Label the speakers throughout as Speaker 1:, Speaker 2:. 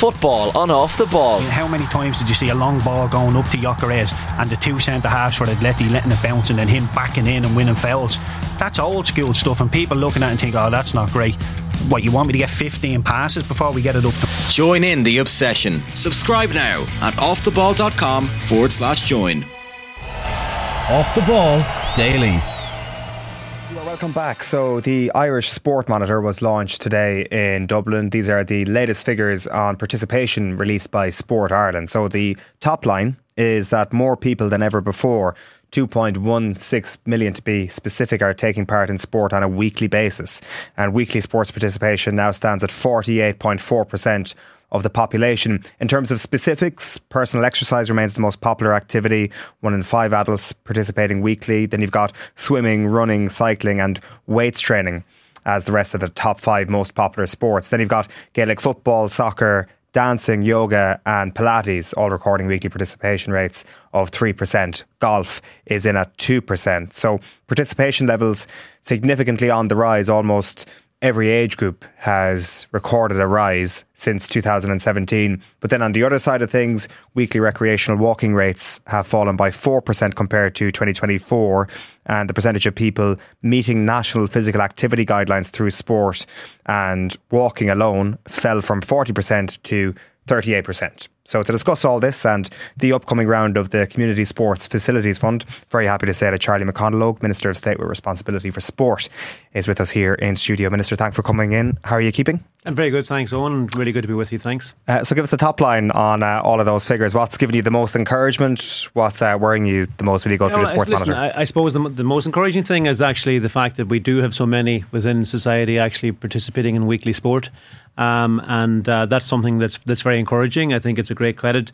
Speaker 1: Football on Off the Ball.
Speaker 2: I mean, how many times did you see a long ball going up to Gyökeres and the two centre halves for Atleti letting it bounce and then him backing in and winning fouls? That's old school stuff, and people looking at it and think, oh, that's not great. What, you want me to get 15 passes before we get it up to...
Speaker 3: Join in the obsession. Subscribe now at offtheball.com/join.
Speaker 4: Off the Ball Daily.
Speaker 5: Welcome back. So the Irish Sport Monitor was launched today in Dublin. These are the latest figures on participation released by Sport Ireland. So the top line is that more people than ever before, 2.16 million to be specific, are taking part in sport on a weekly basis. And weekly sports participation now stands at 48.4% of the population. In terms of specifics, personal exercise remains the most popular activity. 1 in 5 adults participating weekly. Then you've got swimming, running, cycling and weights training as the rest of the top 5 most popular sports. Then you've got Gaelic football, soccer, dancing, yoga and Pilates, all recording weekly participation rates of 3%. Golf is in at 2%. So participation levels significantly on the rise. Almost every age group has recorded a rise since 2017. But then on the other side of things, weekly recreational walking rates have fallen by 4% compared to 2024. And the percentage of people meeting national physical activity guidelines through sport and walking alone fell from 40% to 38%. So to discuss all this and the upcoming round of the Community Sports Facilities Fund, very happy to say that Charlie McConalogue, Minister of State with responsibility for sport, is with us here in studio. Minister, thanks for coming in. How are you keeping?
Speaker 6: I'm very good, thanks, Owen. Really good to be with you, thanks.
Speaker 5: So give us a top line on all of those figures. What's giving you the most encouragement? What's worrying you the most when you go through the Sports Monitor?
Speaker 6: I suppose the most encouraging thing is actually the fact that we do have so many within society actually participating in weekly sport. And that's something that's very encouraging. I think it's a great credit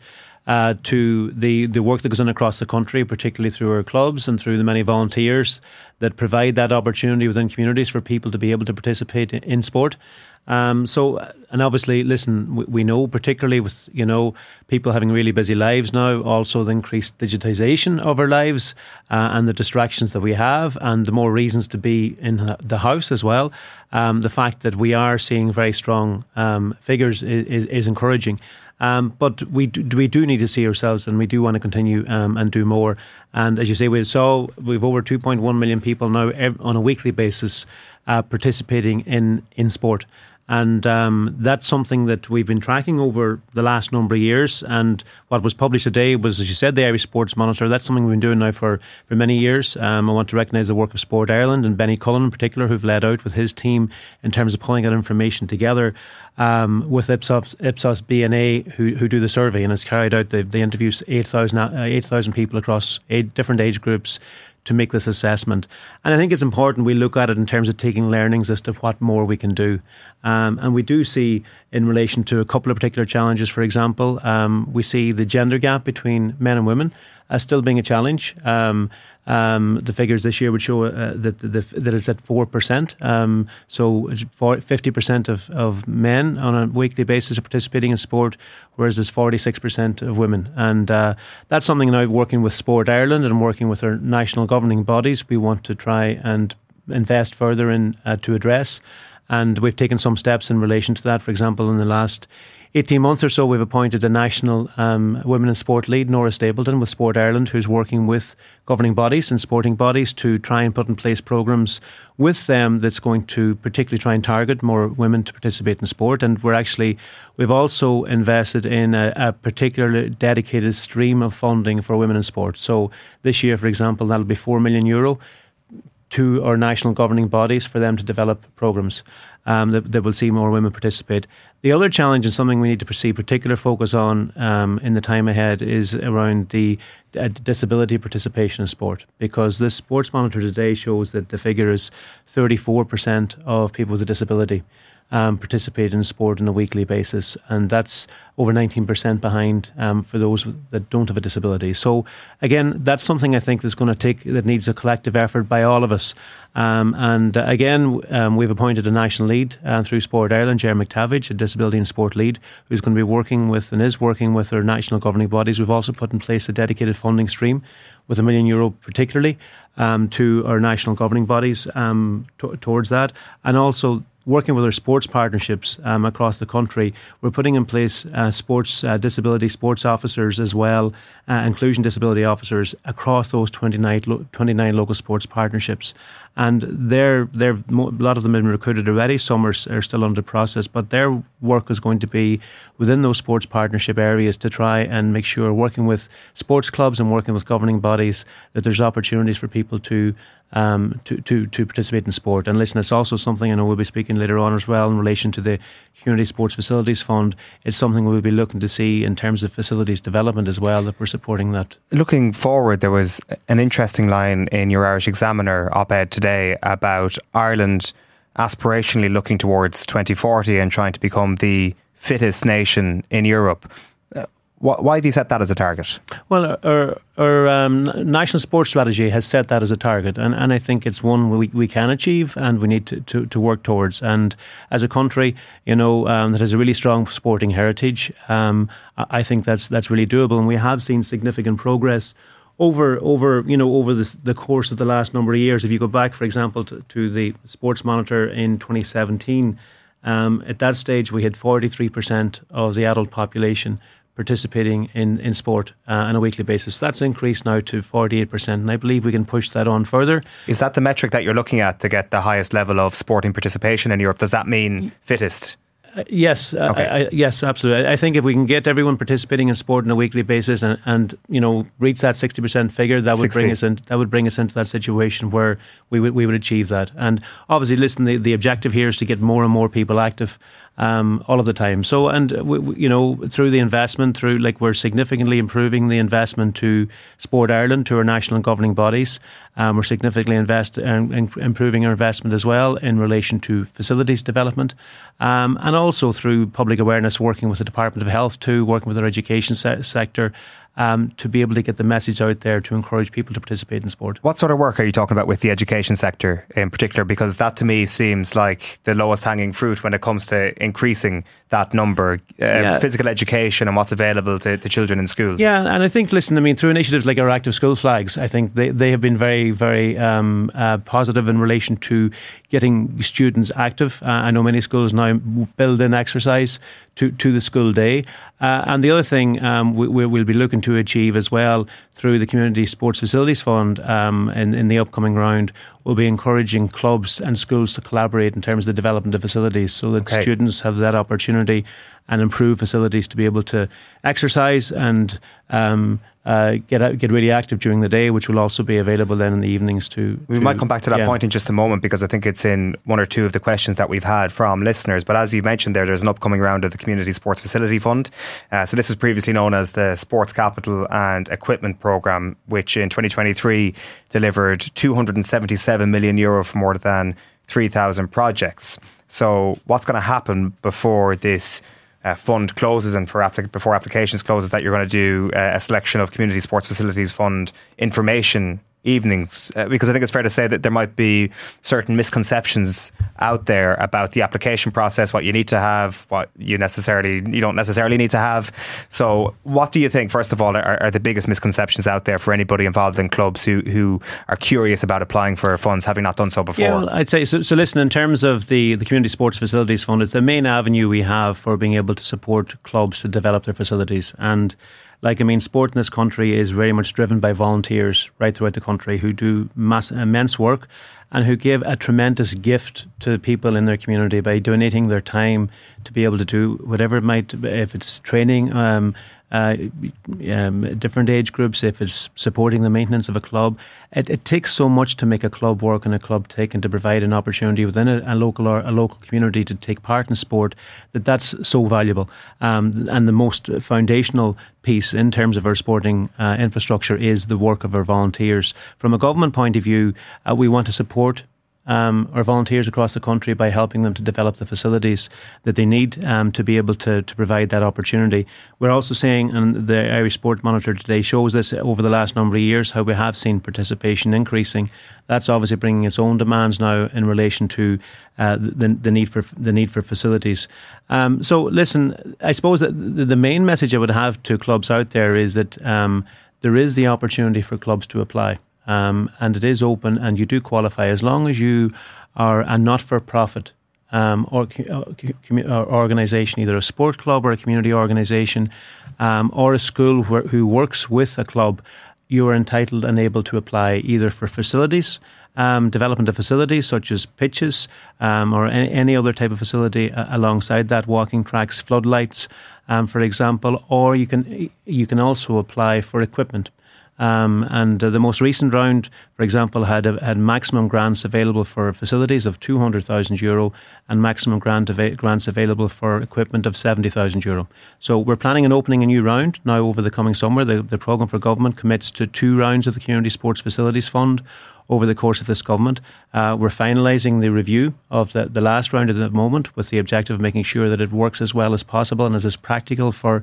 Speaker 6: to the work that goes on across the country, particularly through our clubs and through the many volunteers that provide that opportunity within communities for people to be able to participate in sport. And obviously, listen, we know, particularly with, people having really busy lives now, also the increased digitisation of our lives and the distractions that we have and the more reasons to be in the house as well. The fact that we are seeing very strong figures is encouraging. But we do need to see ourselves, and we do want to continue and do more. And as you say, we've over 2.1 million people now on a weekly basis participating in sport. And that's something that we've been tracking over the last number of years. And what was published today was, as you said, the Irish Sports Monitor. That's something we've been doing now for many years. I want to recognise the work of Sport Ireland and Benny Cullen in particular, who've led out with his team in terms of pulling that information together with Ipsos BNA, who do the survey and has carried out the interviews 8,000 people across 8 different age groups to make this assessment. And I think it's important we look at it in terms of taking learnings as to what more we can do. And we do see, in relation to a couple of particular challenges, for example, we see the gender gap between men and women as still being a challenge. The figures this year would show that it's at 4%. So 50% of men on a weekly basis are participating in sport, whereas there's 46% of women. And that's something now, working with Sport Ireland and working with our national governing bodies, we want to try and invest further in to address. And we've taken some steps in relation to that. For example, in the last 18 months or so, we've appointed a national women in sport lead, Nora Stapleton, with Sport Ireland, who's working with governing bodies and sporting bodies to try and put in place programmes with them that's going to particularly try and target more women to participate in sport. And we've also invested in a particular dedicated stream of funding for women in sport. So this year, for example, that'll be €4 million to our national governing bodies for them to develop programmes that will see more women participate. The other challenge, and something we need to see particular focus on in the time ahead, is around the disability participation in sport, because this Sports Monitor today shows that the figure is 34% of people with a disability participate in sport on a weekly basis, and that's over 19% behind for those that don't have a disability. So again, that's something I think that needs a collective effort by all of us. We've appointed a national lead through Sport Ireland, Ger McTavish, a disability and sport lead, who's going to be working with our national governing bodies. We've also put in place a dedicated funding stream with €1 million particularly to our national governing bodies towards that. And also working with our sports partnerships across the country, we're putting in place sports disability sports officers as well, inclusion disability officers across those 29 local sports partnerships. And a lot of them have been recruited already. Some are still under process, but their work is going to be within those sports partnership areas to try and make sure, working with sports clubs and working with governing bodies, that there's opportunities for people to participate in sport. And listen, it's also something I know we'll be speaking later on as well in relation to the Community Sports Facilities Fund. It's something we'll be looking to see in terms of facilities development as well, that we're supporting that.
Speaker 5: Looking forward, there was an interesting line in your Irish Examiner op-ed today about Ireland aspirationally looking towards 2040 and trying to become the fittest nation in Europe. Why have you set that as a target?
Speaker 6: Well, our national sports strategy has set that as a target, and I think it's one we can achieve and we need to work towards. And as a country, that has a really strong sporting heritage, I think that's really doable, and we have seen significant progress over the course of the last number of years. If you go back, for example, to the Sports Monitor in 2017, at that stage we had 43% of the adult population participating in sport on a weekly basis. That's increased now to 48%, and I believe we can push that on further.
Speaker 5: Is that the metric that you're looking at to get the highest level of sporting participation in Europe? Does that mean fittest?
Speaker 6: Yes,
Speaker 5: okay.
Speaker 6: Yes, absolutely. I think if we can get everyone participating in sport on a weekly basis and reach that 60% figure, that would bring us into that situation where we would achieve that. And obviously, listen, the objective here is to get more and more people active all of the time. So, and through the investment, we're significantly improving the investment to Sport Ireland, to our national and governing bodies. We're significantly improving our investment as well in relation to facilities development, and also through public awareness, working with the Department of Health too, working with our education sector, to be able to get the message out there to encourage people to participate in sport.
Speaker 5: What sort of work are you talking about with the education sector in particular? Because that to me seems like the lowest hanging fruit when it comes to increasing that number, physical education and what's available to children in schools. Yeah,
Speaker 6: and I think, through initiatives like our Active School Flags, I think they have been very, very positive in relation to getting students active. I know many schools now build in exercise to the school day. And the other thing we'll be looking to achieve as well through the Community Sports Facilities Fund in the upcoming round, will be encouraging clubs and schools to collaborate in terms of the development of facilities, so that students have that opportunity and improve facilities to be able to exercise and get really active during the day, which will also be available then in the evenings too.
Speaker 5: We might come back to that point in just a moment, because I think it's in one or two of the questions that we've had from listeners. But as you mentioned there's an upcoming round of the Community Sports Facility Fund. So this was previously known as the Sports Capital and Equipment Programme, which in 2023 delivered €277 million for more than 3,000 projects. So what's going to happen before this fund closes and before applications closes, that you're going to do a selection of Community Sports Facilities Fund information evenings? Because I think it's fair to say that there might be certain misconceptions out there about the application process, what you need to have, what you don't necessarily need to have. So what do you think, first of all, are the biggest misconceptions out there for anybody involved in clubs who are curious about applying for funds, having not done so before?
Speaker 6: Yeah, well, I'd say, so listen, in terms of the Community Sports Facilities Fund, it's the main avenue we have for being able to support clubs to develop their facilities. And sport in this country is very much driven by volunteers right throughout the country who do immense work and who give a tremendous gift to people in their community by donating their time to be able to do whatever it might, if it's training different age groups, if it's supporting the maintenance of a club. It takes so much to make a club work and a club tick, and to provide an opportunity within a local community to take part in sport, that's so valuable. And the most foundational piece in terms of our sporting infrastructure is the work of our volunteers. From a government point of view, we want to support our volunteers across the country by helping them to develop the facilities that they need to be able to provide that opportunity. We're also seeing, and the Irish Sport Monitor today shows this over the last number of years, how we have seen participation increasing. That's obviously bringing its own demands now in relation to the need for facilities. So listen, I suppose that the main message I would have to clubs out there is that there is the opportunity for clubs to apply. And it is open, and you do qualify as long as you are a not-for-profit organisation, either a sport club or a community organisation, or a school who works with a club, you are entitled and able to apply either for facilities, development of facilities such as pitches or any other type of facility alongside that, walking tracks, floodlights, for example, or you can also apply for equipment. And the most recent round, for example, had maximum grants available for facilities of €200,000 and maximum grants available for equipment of €70,000. So we're planning on opening a new round now over the coming summer. The programme for government commits to 2 rounds of the Community Sports Facilities Fund over the course of this government. We're finalising the review of the last round at the moment with the objective of making sure that it works as well as possible and is practical for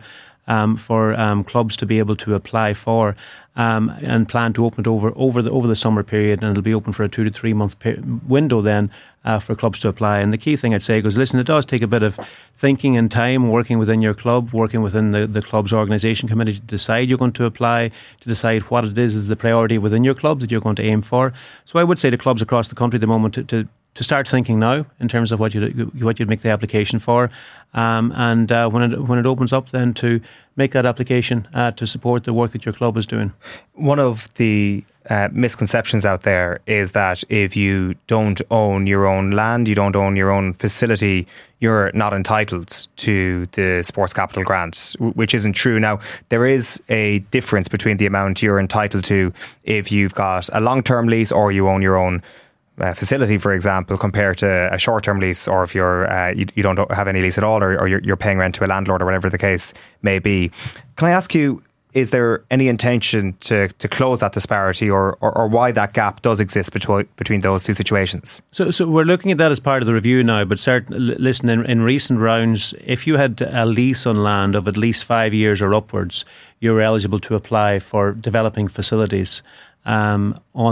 Speaker 6: clubs to be able to apply for, and plan to open it over the summer period, and it'll be open for a 2 to 3 month window then for clubs to apply. And the key thing I'd say is, listen, it does take a bit of thinking and time, working within your club, working within the club's organisation committee to decide you're going to apply, to decide what it is the priority within your club that you're going to aim for. So I would say to clubs across the country at the moment to start thinking now in terms of what you'd make the application for, and when it opens up, then to make that application to support the work that your club is doing.
Speaker 5: One of the misconceptions out there is that if you don't own your own land, you don't own your own facility, you're not entitled to the Sports Capital Grant, which isn't true. Now, there is a difference between the amount you're entitled to if you've got a long-term lease or you own your own facility, for example, compared to a short-term lease, or if you're you don't have any lease at all, or you're paying rent to a landlord, or whatever the case may be. Can I ask you, is there any intention to close that disparity, or why that gap does exist between those two situations?
Speaker 6: So we're looking at that as part of the review now, but listen, in recent rounds, if you had a lease on land of at least 5 years or upwards, you're eligible to apply for developing facilities on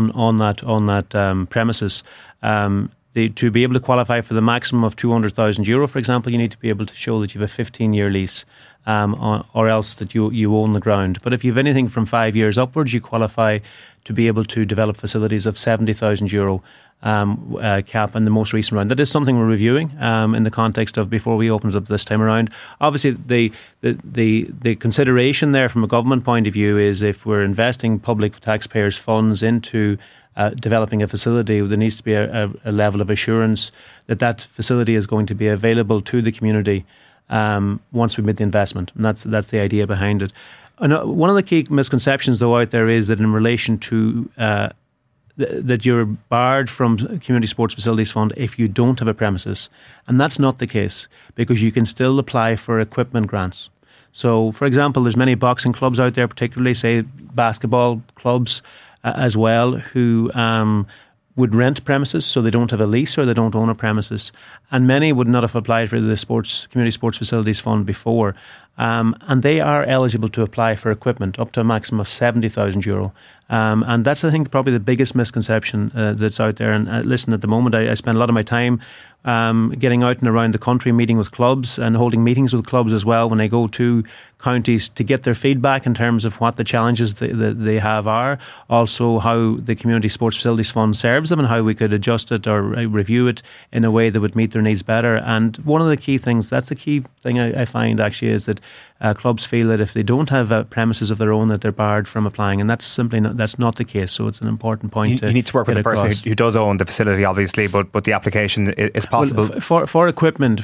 Speaker 6: that premises. To be able to qualify for the maximum of €200,000, for example, you need to be able to show that you have a 15-year lease, or else that you own the ground. But if you have anything from 5 years upwards, you qualify to be able to develop facilities of €70,000 cap in the most recent round. That is something we're reviewing in the context of before we open it up this time around. Obviously, the consideration there from a government point of view is if we're investing public taxpayers' funds into developing a facility, there needs to be a level of assurance that facility is going to be available to the community once we made the investment. And that's the idea behind it. And one of the key misconceptions, though, out there is that in relation to that you're barred from Community Sports Facilities Fund if you don't have a premises. And that's not the case, because you can still apply for equipment grants. So, for example, there's many boxing clubs out there, particularly, say, basketball clubs as well, who would rent premises, so they don't have a lease or they don't own a premises. And many would not have applied for the Community Sports Facilities Fund before. And they are eligible to apply for equipment up to a maximum of €70,000. And that's, I think, probably the biggest misconception that's out there. And listen, at the moment, I spend a lot of my time getting out and around the country, meeting with clubs and holding meetings with clubs as well when I go to counties to get their feedback in terms of what the challenges they have are, also how the Community Sports Facilities Fund serves them and how we could adjust it or review it in a way that would meet their needs better. And one of the key things, that's the key thing I find actually, is that clubs feel that if they don't have premises of their own, that they're barred from applying, and that's not the case. So it's an important point.
Speaker 5: You need to work with the person who does own the facility, obviously, but the application is possible.
Speaker 6: Well, for equipment,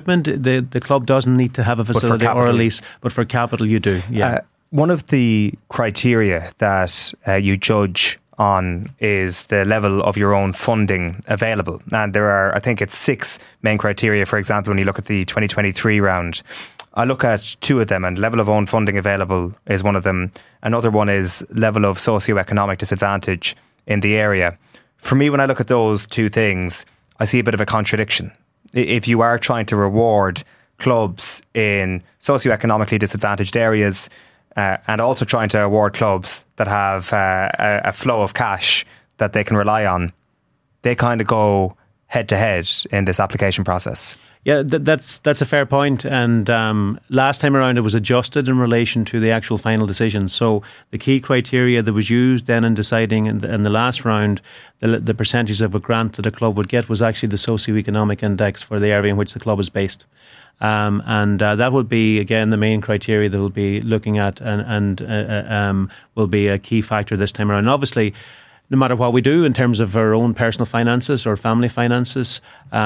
Speaker 6: the club doesn't need to have a facility or a lease, but for capital you do. Yeah.
Speaker 5: One of the criteria that you judge on is the level of your own funding available, and there are, I think it's 6 main criteria. For example, when you look at the 2023 round, I look at 2 of them, and level of own funding available is one of them. Another one is level of socioeconomic disadvantage in the area. For me, when I look at those 2 things, I see a bit of a contradiction. If you are trying to reward clubs in socioeconomically disadvantaged areas, and also trying to award clubs that have a flow of cash that they can rely on, they kind of go head to head in this application process.
Speaker 6: Yeah, that's a fair point. And last time around, it was adjusted in relation to the actual final decision. So the key criteria that was used then in deciding in the last round the percentage of a grant that a club would get was actually the socioeconomic index for the area in which the club is based. And that would be, again, the main criteria that we'll be looking at and will be a key factor this time around. And obviously, no matter what we do in terms of our own personal finances or family finances,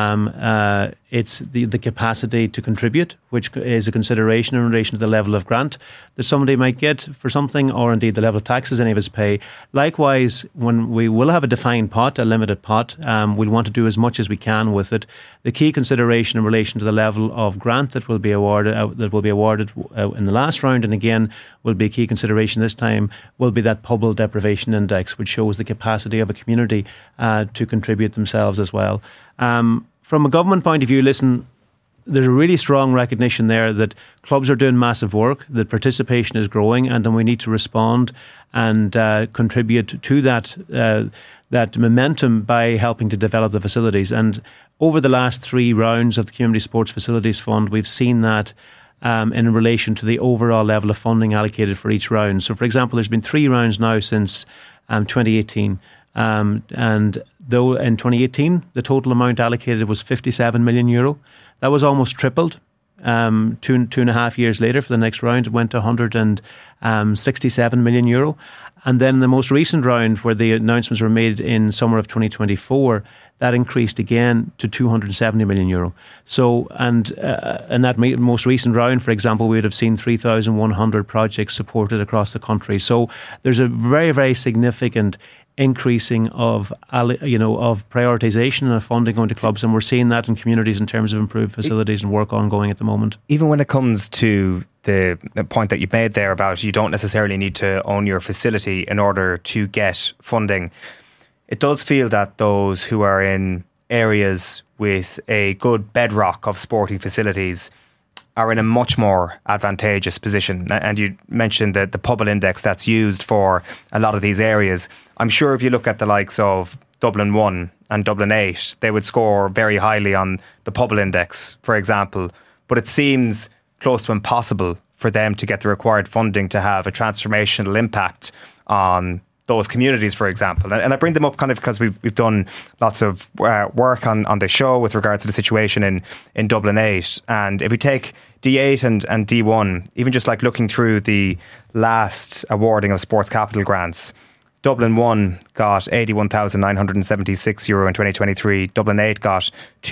Speaker 6: it's the capacity to contribute, which is a consideration in relation to the level of grant that somebody might get for something, or indeed the level of taxes any of us pay. Likewise, when we will have a defined pot, a limited pot, we'll want to do as much as we can with it. The key consideration in relation to the level of grant that will be awarded in the last round, and again will be a key consideration this time, will be that Pobal Deprivation Index, which shows the capacity of a community to contribute themselves as well. From a government point of view, listen, there's a really strong recognition there that clubs are doing massive work, that participation is growing, and then we need to respond and contribute to that momentum by helping to develop the facilities. And over the last 3 rounds of the Community Sports Facilities Fund, we've seen that in relation to the overall level of funding allocated for each round. So, for example, there's been 3 rounds now since 2018. And though in 2018 the total amount allocated was €57 million, that was almost tripled. 2.5 years later, for the next round, it went to €167 million. And then the most recent round, where the announcements were made in summer of 2024, that increased again to €270 million. So, and in that most recent round, for example, we would have seen 3,100 projects supported across the country. So there's a very, very significant increasing of prioritisation and of funding going to clubs, and we're seeing that in communities in terms of improved facilities and work ongoing at the moment.
Speaker 5: Even when it comes to the point that you made there about you don't necessarily need to own your facility in order to get funding, it does feel that those who are in areas with a good bedrock of sporting facilities are in a much more advantageous position. And you mentioned that the Pobal Index that's used for a lot of these areas. I'm sure if you look at the likes of Dublin 1 and Dublin 8, they would score very highly on the Pobal Index, for example. But it seems close to impossible for them to get the required funding to have a transformational impact on those communities, for example. And I bring them up kind of because we've done lots of work on the show with regards to the situation in Dublin 8. And if we take D8 and D1, even just like looking through the last awarding of sports capital grants, Dublin 1 got €81,976 in 2023. Dublin 8 got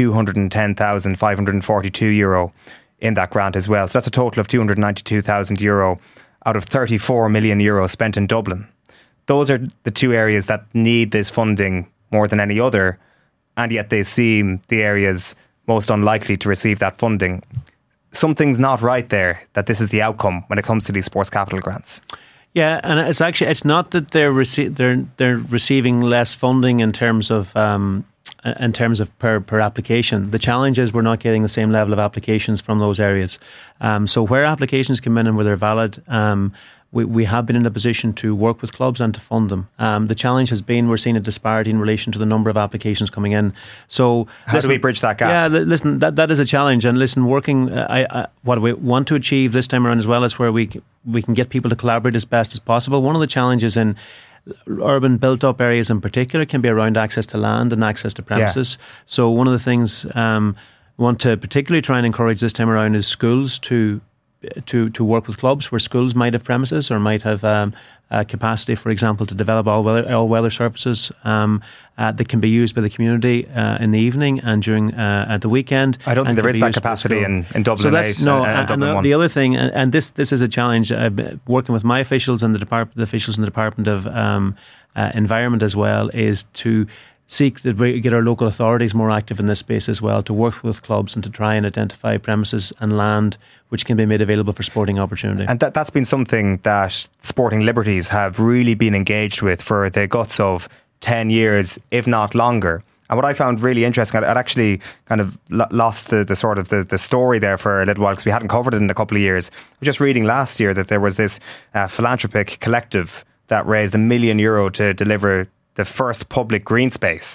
Speaker 5: €210,542 in that grant as well. So that's a total of €292,000 out of €34 million spent in Dublin. Those are the 2 areas that need this funding more than any other, and yet they seem the areas most unlikely to receive that funding. Something's not right there, that this is the outcome when it comes to these sports capital grants.
Speaker 6: Yeah, and it's not that they're receiving less funding in terms of per application. The challenge is we're not getting the same level of applications from those areas. So where applications come in and where they're valid, we have been in a position to work with clubs and to fund them. The challenge has been we're seeing a disparity in relation to the number of applications coming in. So
Speaker 5: how do we bridge that gap?
Speaker 6: Yeah, listen, that is a challenge. And listen, working, what we want to achieve this time around as well is where we can get people to collaborate as best as possible. One of the challenges in urban built-up areas in particular can be around access to land and access to premises. Yeah. So one of the things we want to particularly try and encourage this time around is schools to work with clubs where schools might have premises or might have capacity, for example, to develop all-weather services that can be used by the community in the evening and during the weekend.
Speaker 5: I don't think there is that capacity in Dublin 8 and Dublin 1.
Speaker 6: The other thing, and this is a challenge, working with my officials and the officials in the Department of Environment as well, is to seek to get our local authorities more active in this space as well, to work with clubs and to try and identify premises and land which can be made available for sporting opportunity. And
Speaker 5: that's been something that Sporting Liberties have really been engaged with for the guts of 10 years, if not longer. And what I found really interesting, I'd actually kind of lost the sort of the story there for a little while because we hadn't covered it in a couple of years. I was just reading last year that there was this philanthropic collective that raised €1 million to deliver the first public green space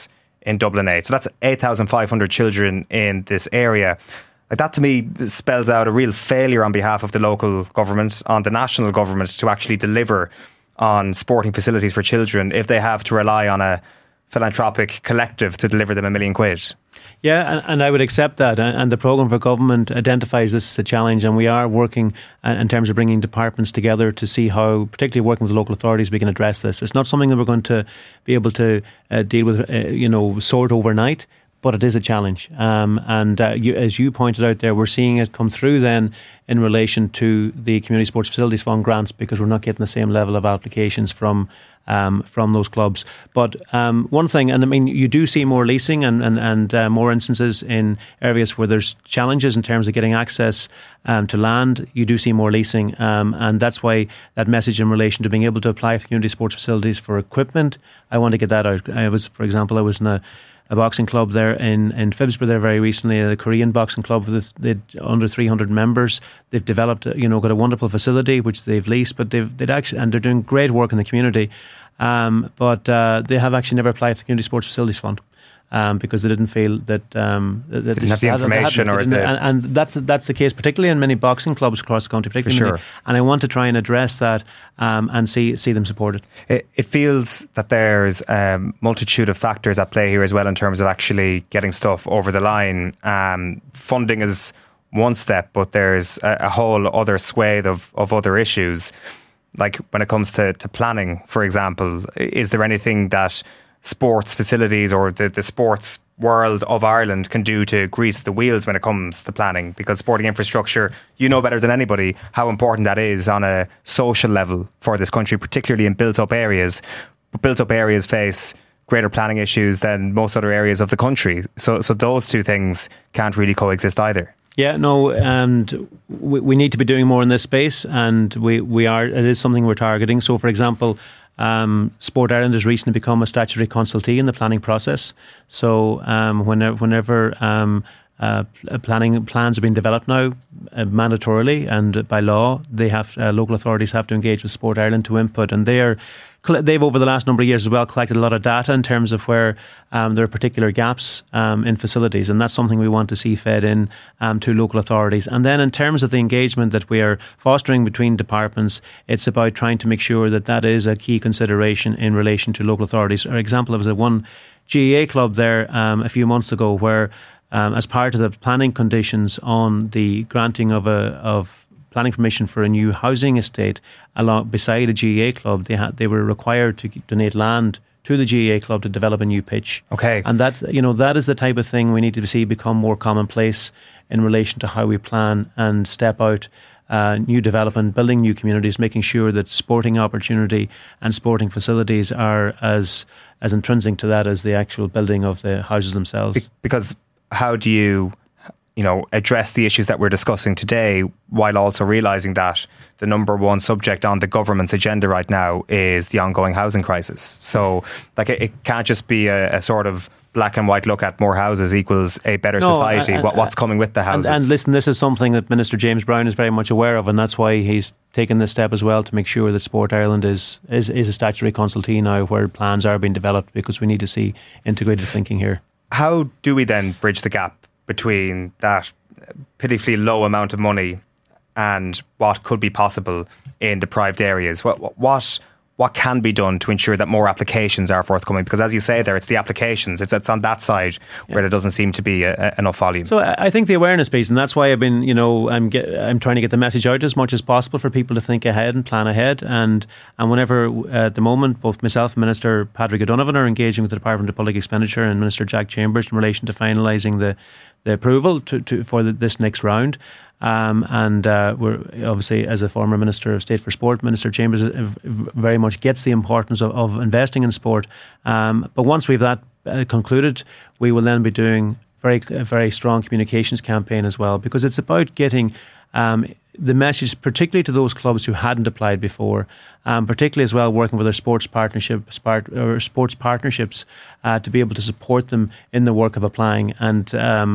Speaker 5: in Dublin 8. So that's 8,500 children in this area. Like, that to me spells out a real failure on behalf of the local government, on the national government, to actually deliver on sporting facilities for children if they have to rely on a philanthropic collective to deliver them £1 million.
Speaker 6: Yeah, and I would accept that. And the programme for government identifies this as a challenge, and we are working in terms of bringing departments together to see how, particularly working with the local authorities, we can address this. It's not something that we're going to be able to deal with, sort overnight, but it is a challenge. As you pointed out there, we're seeing it come through then in relation to the Community Sports Facilities Fund grants, because we're not getting the same level of applications from those clubs. But one thing, and I mean, you do see more leasing and more instances in areas where there's challenges in terms of getting access to land. You do see more leasing, and that's why that message in relation to being able to apply for community sports facilities for equipment, I want to get that out. I was in a boxing club there in Phibsborough there very recently, the Korean boxing club with under 300 members. They've developed, got a wonderful facility which they've leased, but they'd actually, and they're doing great work in the community. But they have actually never applied for the Community Sports Facilities Fund. Because they didn't feel that they
Speaker 5: didn't have the information,
Speaker 6: and that's the case, particularly in many boxing clubs across the country, particularly. Sure. And I want to try and address that and see them supported.
Speaker 5: It feels that there's a multitude of factors at play here as well in terms of actually getting stuff over the line. Funding is one step, but there's a whole other swathe of other issues. Like when it comes to planning, for example, is there anything that sports facilities or the sports world of Ireland can do to grease the wheels when it comes to planning? Because sporting infrastructure, you know better than anybody how important that is on a social level for this country, particularly in built-up areas. But built-up areas face greater planning issues than most other areas of the country. So those two things can't really coexist either.
Speaker 6: Yeah, no, and we need to be doing more in this space, and we are. It is something we're targeting. So, for example, Sport Ireland has recently become a statutory consultee in the planning process. So whenever planning plans are being developed now, mandatorily and by law, they have local authorities have to engage with Sport Ireland to input, and they've over the last number of years as well collected a lot of data in terms of where there are particular gaps in facilities, and that's something we want to see fed in to local authorities. And then in terms of the engagement that we are fostering between departments, it's about trying to make sure that is a key consideration in relation to local authorities. For example, there was one GAA club there a few months ago where as part of the planning conditions on the granting of planning permission for a new housing estate beside a GAA club, they were required to donate land to the GAA club to develop a new pitch.
Speaker 5: Okay.
Speaker 6: And that is the type of thing we need to see become more commonplace in relation to how we plan and step out new development, building new communities, making sure that sporting opportunity and sporting facilities are as intrinsic to that as the actual building of the houses themselves.
Speaker 5: Because how do you address the issues that we're discussing today while also realising that the number one subject on the government's agenda right now is the ongoing housing crisis? So it can't just be a sort of black and white look at more houses equals a better society. What's coming with the houses?
Speaker 6: And listen, this is something that Minister James Browne is very much aware of, and that's why he's taken this step as well to make sure that Sport Ireland is a statutory consultee now where plans are being developed, because we need to see integrated thinking here. How
Speaker 5: do we then bridge the gap between that pitifully low amount of money and what could be possible in deprived areas? What can be done to ensure that more applications are forthcoming? Because as you say there, it's the applications. It's on that side where there doesn't seem to be enough volume.
Speaker 6: So I think the awareness piece, and that's why I've been, I'm trying to get the message out as much as possible for people to think ahead and plan ahead. And whenever at the moment, both myself and Minister Patrick O'Donovan are engaging with the Department of Public Expenditure and Minister Jack Chambers in relation to finalising the approval for this next round. We're obviously, as a former Minister of State for Sport, Minister Chambers very much gets the importance of investing in sport. But once we've that concluded, we will then be doing a very strong communications campaign as well, because it's about getting the message, particularly to those clubs who hadn't applied before, particularly as well working with their sports partnerships to be able to support them in the work of applying, and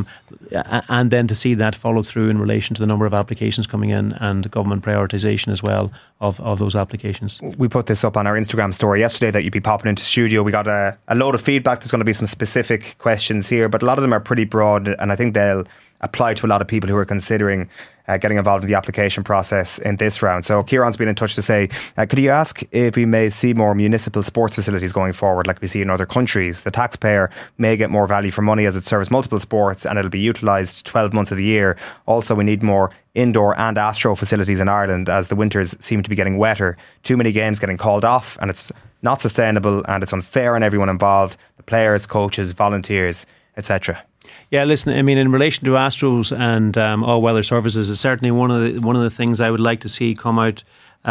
Speaker 6: then to see that follow through in relation to the number of applications coming in and government prioritisation as well of those applications.
Speaker 5: We put this up on our Instagram story yesterday that you'd be popping into studio. We got a load of feedback. There's going to be some specific questions here, but a lot of them are pretty broad, and I think they'll apply to a lot of people who are considering getting involved in the application process in this round. So Kieran's been in touch to say, could you ask if we may see more municipal sports facilities going forward like we see in other countries? The taxpayer may get more value for money as it serves multiple sports and it'll be utilised 12 months of the year. Also, we need more indoor and astro facilities in Ireland as the winters seem to be getting wetter. Too many games getting called off, and it's not sustainable, and it's unfair on everyone involved, the players, coaches, volunteers, etc.
Speaker 6: Yeah, listen, I mean, in relation to Astros and all-weather services, it's certainly one of the things I would like to see come out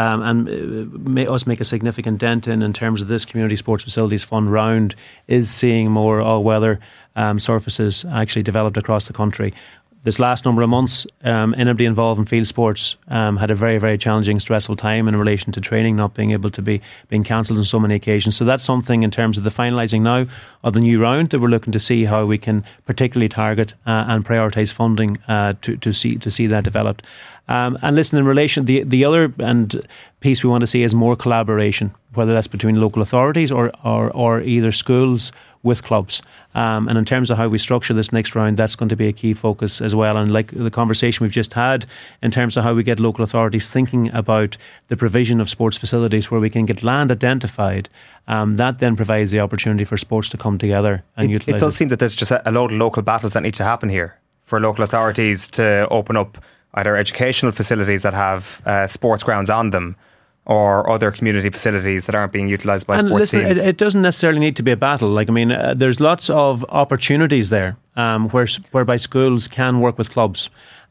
Speaker 6: and us make a significant dent in terms of this Community Sports Facilities Fund round, is seeing more all-weather surfaces actually developed across the country. This last number of months, anybody involved in field sports had a very, very challenging, stressful time in relation to training not being able to be being cancelled on so many occasions. So that's something in terms of the finalising now of the new round that we're looking to see how we can particularly target and prioritise funding to see that developed. And listen, in relation, the other piece we want to see is more collaboration, whether that's between local authorities or either schools with clubs. And in terms of how we structure this next round, that's going to be a key focus as well. And like the conversation we've just had in terms of how we get local authorities thinking about the provision of sports facilities where we can get land identified, that then provides the opportunity for sports to come together and utilise it.
Speaker 5: It does seem that there's just a load of local battles that need to happen here for local authorities to open up either educational facilities that have sports grounds on them or other community facilities that aren't being utilised by sports teams.
Speaker 6: It doesn't necessarily need to be a battle. Like, I mean, there's lots of opportunities there whereby schools can work with clubs.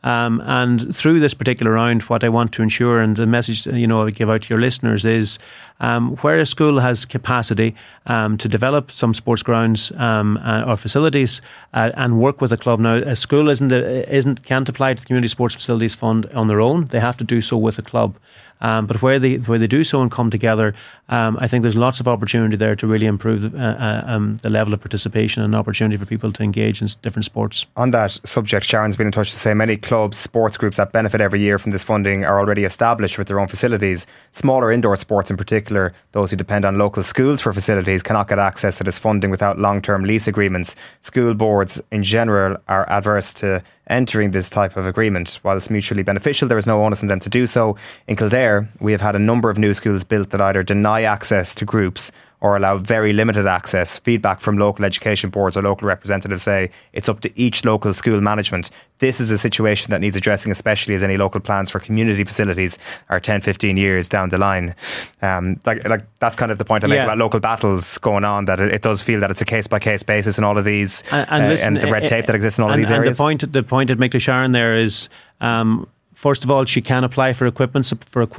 Speaker 6: And through this particular round, what I want to ensure, and the message I give out to your listeners, is where a school has capacity to develop some sports grounds or facilities and work with a club. Now, a school can't apply to the Community Sports Facilities Fund on their own. They have to do so with a club. But where they do so and come together, I think there's lots of opportunity there to really improve the level of participation and opportunity for people to engage in different sports.
Speaker 5: On that subject, Sharon's been in touch to say many clubs, sports groups that benefit every year from this funding are already established with their own facilities. Smaller indoor sports in particular, those who depend on local schools for facilities, cannot get access to this funding without long-term lease agreements. School boards in general are adverse to entering this type of agreement. While it's mutually beneficial, there is no onus on them to do so. In Kildare, we have had a number of new schools built that either deny access to groups or allow very limited access. Feedback from local education boards or local representatives say it's up to each local school management. This is a situation that needs addressing, especially as any local plans for community facilities are 10, 15 years down the line. Like that's kind of the point I make about local battles going on, that it does feel that it's a case-by-case basis in all of these and the red tape that exists in all of these areas.
Speaker 6: The point I'd make to Sharon there is, first of all, she can apply for equipment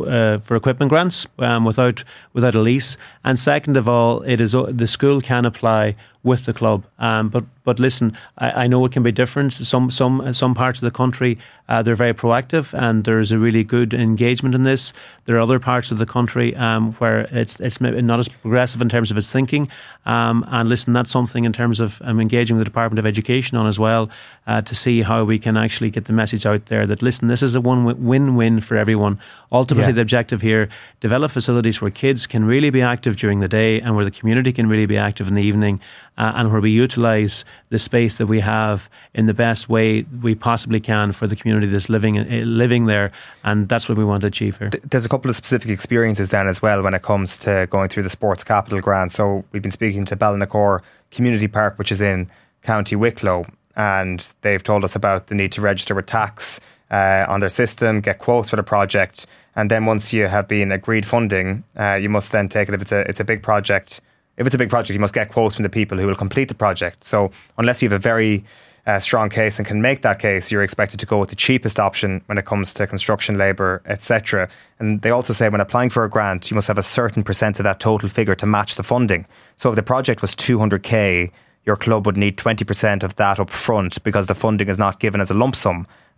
Speaker 6: grants without a lease, and second of all, the school can apply with the club. But listen, I know it can be different. Some parts of the country they're very proactive and there's a really good engagement in this. There are other parts of the country where it's maybe not as progressive in terms of its thinking. And listen, that's something in terms of engaging with the Department of Education on as well, to see how we can actually get the message out there that, listen, this is a win-win for everyone. Ultimately, the objective here, develop facilities where kids can really be active during the day and where the community can really be active in the evening, and where we utilise the space that we have in the best way we possibly can for the community that's living there, and that's what we want to achieve here.
Speaker 5: There's a couple of specific experiences then as well when it comes to going through the Sports Capital Grant. So we've been speaking to Ballinacor Community Park, which is in County Wicklow, and they've told us about the need to register with tax on their system, get quotes for the project, and then once you have been agreed funding, you must then take it if it's a big project. If it's a big project, you must get quotes from the people who will complete the project. So unless you have a very strong case and can make that case, you're expected to go with the cheapest option when it comes to construction labour, etc. And they also say when applying for a grant, you must have a certain percent of that total figure to match the funding. So if the project was 200k, your club would need 20% of that up front because the funding is not given as a lump sum.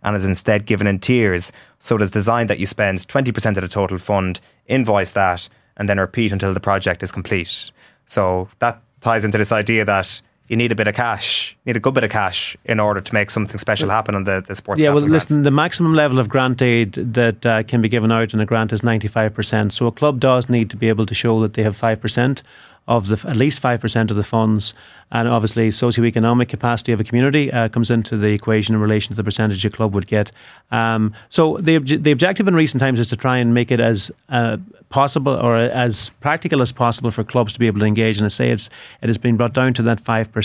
Speaker 5: and is instead given in tiers. So it is designed that you spend 20% of the total fund, invoice that, and then repeat until the project is complete. So that ties into this idea that you need a bit of cash, need a good bit of cash in order to make something special happen on the sports.
Speaker 6: Yeah, well,
Speaker 5: grants.
Speaker 6: listen, the maximum level of grant aid that can be given out in a grant is 95%. So a club does need to be able to show that they have 5% of at least 5% of the funds, and obviously socioeconomic capacity of a community comes into the equation in relation to the percentage a club would get. So the objective in recent times is to try and make it as possible or as practical as possible for clubs to be able to engage. And I say it has been brought down to that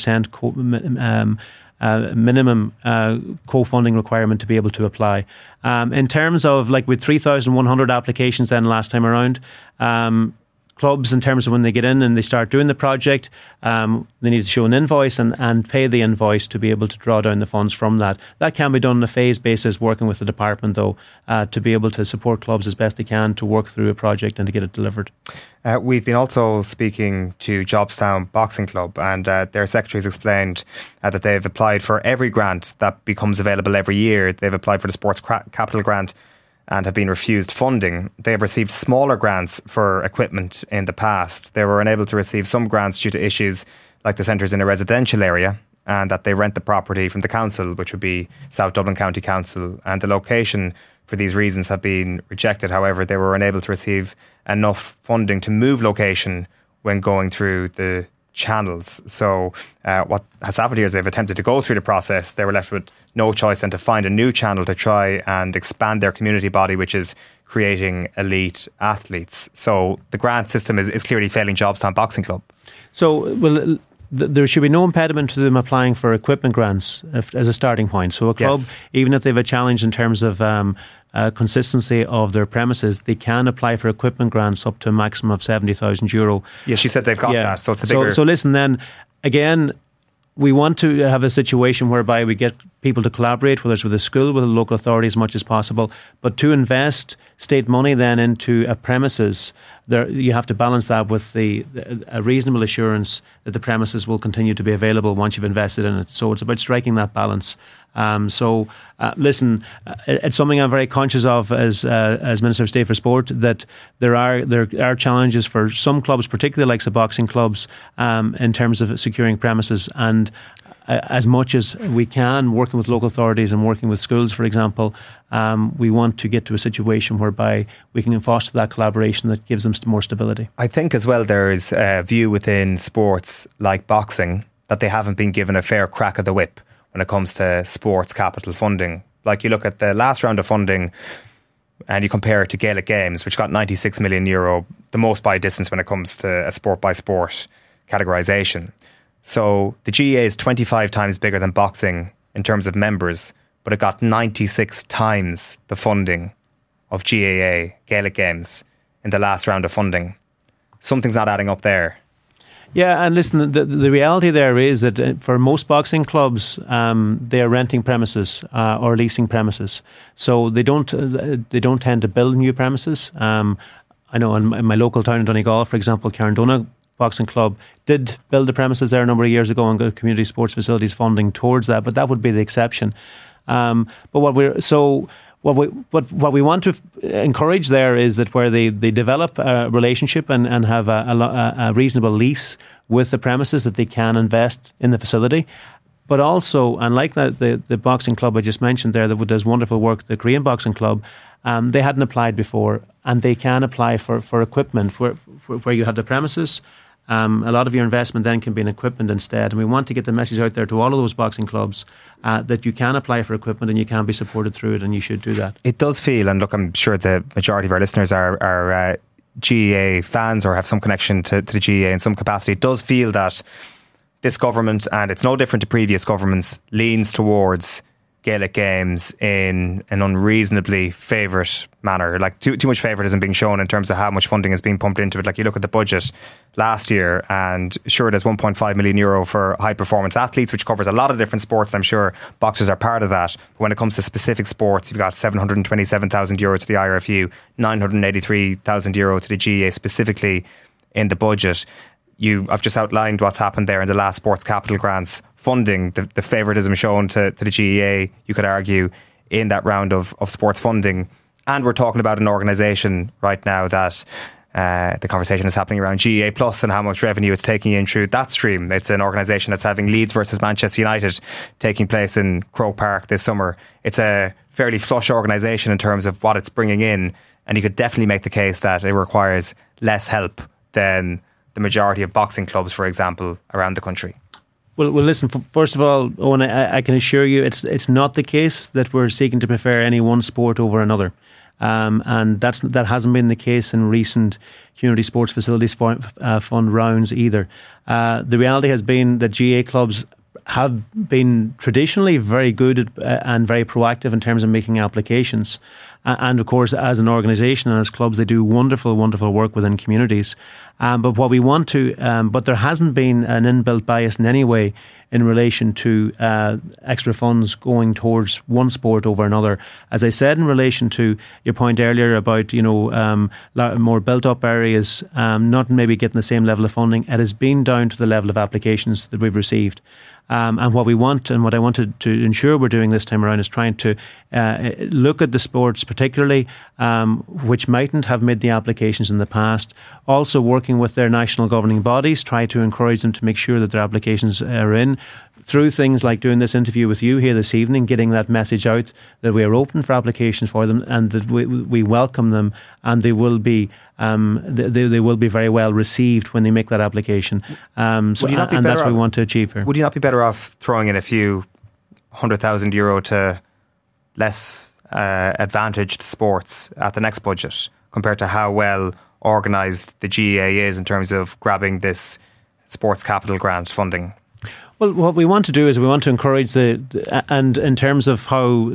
Speaker 6: 5% minimum co-funding requirement to be able to apply. In terms of, like, with 3,100 applications then last time around, clubs, in terms of when they get in and they start doing the project, they need to show an invoice and pay the invoice to be able to draw down the funds from that. That can be done on a phased basis, working with the department, though, to be able to support clubs as best they can to work through a project and to get it delivered.
Speaker 5: We've been also speaking to Jobstown Boxing Club, and their secretaries explained that they've applied for every grant that becomes available every year. They've applied for the Sports Capital Grant and have been refused funding. They have received smaller grants for equipment in the past. They were unable to receive some grants due to issues like the centres in a residential area, and that they rent the property from the council, which would be South Dublin County Council, and the location for these reasons have been rejected. However, they were unable to receive enough funding to move location when going through the channels. So what has happened here is they've attempted to go through the process. They were left with no choice than to find a new channel to try and expand their community body, which is creating elite athletes. So the grant system is clearly failing Jobstown Boxing Club.
Speaker 6: So, well, there should be no impediment to them applying for equipment grants as a starting point. So a club,
Speaker 5: Yes.
Speaker 6: even if they have a challenge in terms of consistency of their premises, they can apply for equipment grants up to a maximum of €70,000.
Speaker 5: Yeah, she said they've got that. So it's a bigger...
Speaker 6: So listen then, again, we want to have a situation whereby we get people to collaborate, whether it's with the school, with the local authority as much as possible, but to invest state money then into a premises, you have to balance that with a reasonable assurance that the premises will continue to be available once you've invested in it. So it's about striking that balance. Listen, it's something I'm very conscious of as Minister of State for Sport, that there are challenges for some clubs, particularly like the boxing clubs, in terms of securing premises. And as much as we can, working with local authorities and working with schools, for example, we want to get to a situation whereby we can foster that collaboration that gives them more stability.
Speaker 5: I think as well there is a view within sports like boxing that they haven't been given a fair crack of the whip when it comes to sports capital funding. Like, you look at the last round of funding and you compare it to Gaelic Games, which got €96 million, the most by distance when it comes to a sport by sport categorisation. So the GAA is 25 times bigger than boxing in terms of members, but it got 96 times the funding of GAA, Gaelic Games, in the last round of funding. Something's not adding up there.
Speaker 6: Yeah, and listen, the reality there is that for most boxing clubs, they are renting premises or leasing premises, so they don't tend to build new premises. I know in my local town in Donegal, for example, Carndona Boxing Club did build the premises there a number of years ago and got community sports facilities funding towards that, but that would be the exception. But what we want to encourage there is that where they develop a relationship and have a reasonable lease with the premises, that they can invest in the facility. But also, and like the boxing club I just mentioned there that does wonderful work, the Korean Boxing Club, they hadn't applied before, and they can apply for equipment where you have the premises. A lot of your investment then can be in equipment instead, and we want to get the message out there to all of those boxing clubs that you can apply for equipment and you can be supported through it, and you should do that.
Speaker 5: It does feel, and look, I'm sure the majority of our listeners are GAA fans or have some connection to the GAA in some capacity. It does feel that this government, and it's no different to previous governments, leans towards Gaelic Games in an unreasonably favourite manner. Like too much favouritism being shown in terms of how much funding is being pumped into it. Like, you look at the budget last year, and sure, there's €1.5 million for high performance athletes, which covers a lot of different sports, and I'm sure boxers are part of that. But when it comes to specific sports, you've got €727,000 to the IRFU, €983,000 to the GAA specifically in the budget. I've just outlined what's happened there in the last sports capital grants funding. The favouritism shown to the GAA, you could argue, in that round of sports funding. And we're talking about an organisation right now that the conversation is happening around GAA Plus and how much revenue it's taking in through that stream. It's an organisation that's having Leeds versus Manchester United taking place in Croke Park this summer. It's a fairly flush organisation in terms of what it's bringing in, and you could definitely make the case that it requires less help than the majority of boxing clubs, for example, around the country.
Speaker 6: Well, listen, first of all, Owen, I can assure you it's not the case that we're seeking to prefer any one sport over another. And that hasn't been the case in recent Community Sports Facilities Fund rounds either. The reality has been that GAA clubs have been traditionally very good and very proactive in terms of making applications. And of course, as an organisation and as clubs, they do wonderful, wonderful work within communities. But what we want to, but there hasn't been an inbuilt bias in any way in relation to extra funds going towards one sport over another. As I said, in relation to your point earlier about, more built-up areas not maybe getting the same level of funding, it has been down to the level of applications that we've received. And what we want, and what I wanted to ensure we're doing this time around, is trying to look at the sports particularly which mightn't have made the applications in the past, also working with their national governing bodies, try to encourage them to make sure that their applications are in, through things like doing this interview with you here this evening, getting that message out that we are open for applications for them and that we welcome them, and they will be they will be very well received when they make that application. And that's what we want to achieve here.
Speaker 5: Would you not be better off throwing in a few €100,000 to less advantaged sports at the next budget compared to how well organised the GAA is in terms of grabbing this sports capital grant funding?
Speaker 6: Well, what we want to do is we want to encourage and in terms of how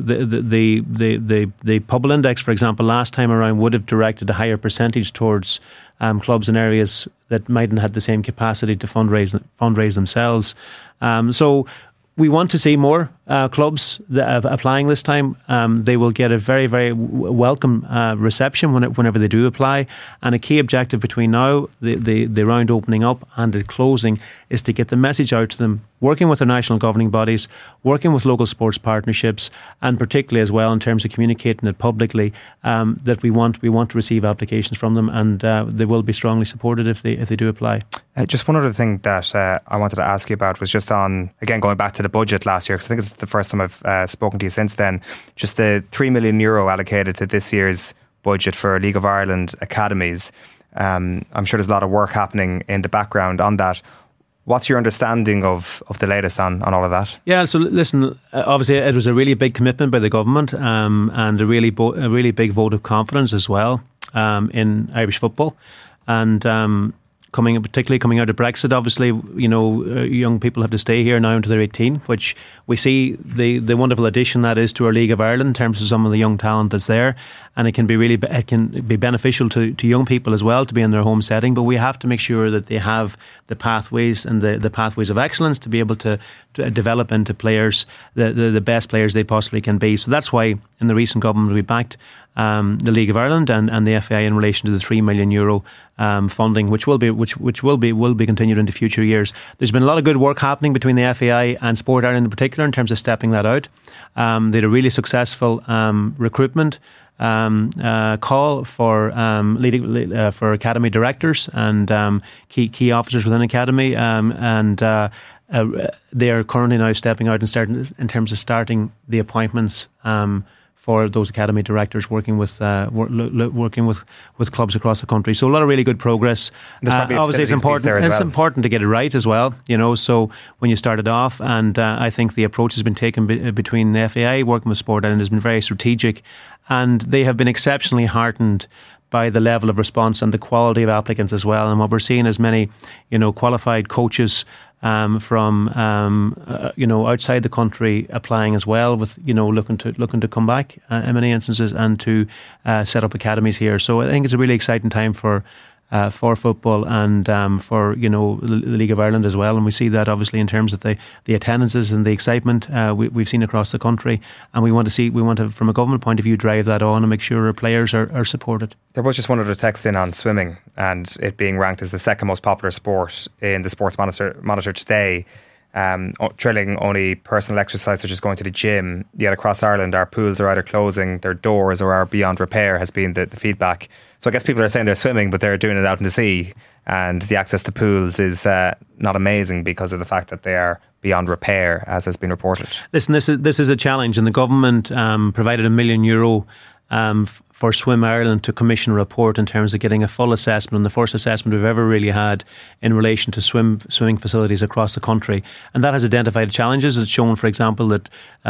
Speaker 6: the Pubble Index, for example, last time around would have directed a higher percentage towards clubs in areas that mightn't have the same capacity to fundraise themselves. So we want to see more clubs that are applying this time. They will get a very, very welcome reception whenever they do apply. And a key objective between now, the round opening up and the closing, is to get the message out to them, working with their national governing bodies, working with local sports partnerships, and particularly as well in terms of communicating it publicly, that we want to receive applications from them, and they will be strongly supported if they do apply.
Speaker 5: Just one other thing that I wanted to ask you about was just on, again, going back to the budget last year, because I think it's the first time I've spoken to you since then, just the €3 million allocated to this year's budget for League of Ireland academies. I'm sure there's a lot of work happening in the background on that. What's your understanding of the latest on all of that? Yeah,
Speaker 6: so listen, obviously it was a really big commitment by the government and a really big vote of confidence as well in Irish football. And particularly coming out of Brexit, obviously, young people have to stay here now until they're 18, which we see the wonderful addition that is to our League of Ireland in terms of some of the young talent that's there, and it can be beneficial to young people as well to be in their home setting. But we have to make sure that they have the pathways and the pathways of excellence to be able to develop into players, the best players they possibly can be. So that's why in the recent government we backed the League of Ireland and the FAI in relation to the €3 million funding, which will be continued into future years. There's been a lot of good work happening between the FAI and Sport Ireland in particular in terms of stepping that out. They had a really successful recruitment call for for academy directors and key officers within academy, and they are currently now stepping out and starting in terms of starting the appointments for those academy directors, working with clubs across the country. So a lot of really good progress. Obviously, it's important. It's important to get it right as well. So when you started off, and I think the approach has been taken between the FAI working with Sport Ireland has been very strategic, and they have been exceptionally heartened by the level of response and the quality of applicants as well. And what we're seeing is many, qualified coaches from outside the country applying as well, with looking to come back in many instances and to set up academies here. So I think it's a really exciting time for football and for the League of Ireland as well, and we see that obviously in terms of the attendances and the excitement we've seen across the country, and we want to from a government point of view drive that on and make sure our players are supported.
Speaker 5: There was just one other text in on swimming and it being ranked as the second most popular sport in the Sports Monitor today. drilling only personal exercise, such as going to the gym. Yet across Ireland, our pools are either closing their doors or are beyond repair, has been the feedback. So I guess people are saying they're swimming, but they're doing it out in the sea, and the access to pools is not amazing because of the fact that they are beyond repair, as has been reported.
Speaker 6: Listen, this is a challenge, and the government provided €1 million for Swim Ireland to commission a report in terms of getting a full assessment, and the first assessment we've ever really had in relation to swimming facilities across the country. And that has identified challenges. It's shown, for example, that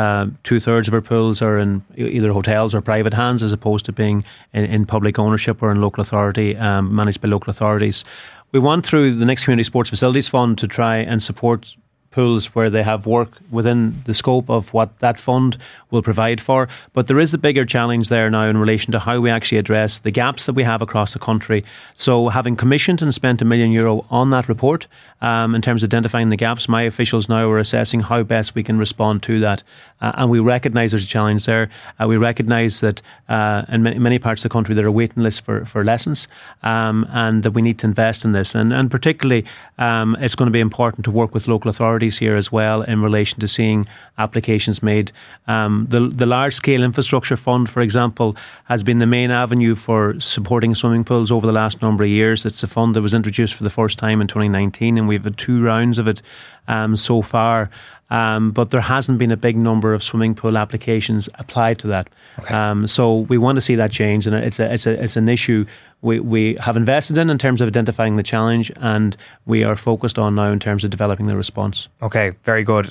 Speaker 6: 2/3 of our pools are in either hotels or private hands, as opposed to being in public ownership or in local authority, managed by local authorities. We want, through the Next Community Sports Facilities Fund, to try and support pools where they have work within the scope of what that fund will provide for. But there is a bigger challenge there now in relation to how we actually address the gaps that we have across the country. So having commissioned and spent €1 million on that report, in terms of identifying the gaps, my officials now are assessing how best we can respond to that. And we recognise there's a challenge there. We recognise that in many parts of the country there are waiting lists for lessons, and that we need to invest in this. And particularly it's going to be important to work with local authorities here as well in relation to seeing applications made. The large scale infrastructure fund, for example, has been the main avenue for supporting swimming pools over the last number of years. It's a fund that was introduced for the first time in 2019, and we've had 2 rounds of it so far. But there hasn't been a big number of swimming pool applications applied to that. Okay. So we want to see that change, and it's an issue we have invested in terms of identifying the challenge, and we are focused on now in terms of developing the response.
Speaker 5: Okay, very good.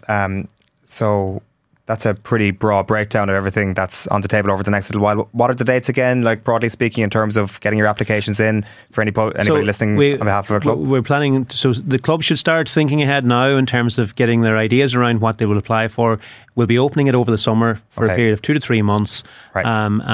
Speaker 5: So that's a pretty broad breakdown of everything that's on the table over the next little while. What are the dates again, like broadly speaking, in terms of getting your applications in for anybody listening on behalf of our club?
Speaker 6: We're planning, so the club should start thinking ahead now in terms of getting their ideas around what they will apply for. We'll be opening it over the summer for a period of 2 to 3 months, right.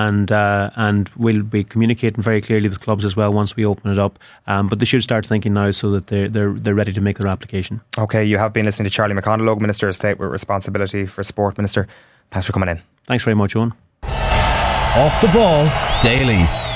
Speaker 6: And we'll be communicating very clearly with clubs as well once we open it up. But they should start thinking now so that they're ready to make their application. Okay,
Speaker 5: you have been listening to Charlie McConalogue, Minister of State with responsibility for sport. Minister, thanks for coming in.
Speaker 6: Thanks very much, Owen.
Speaker 4: Off the Ball Daily.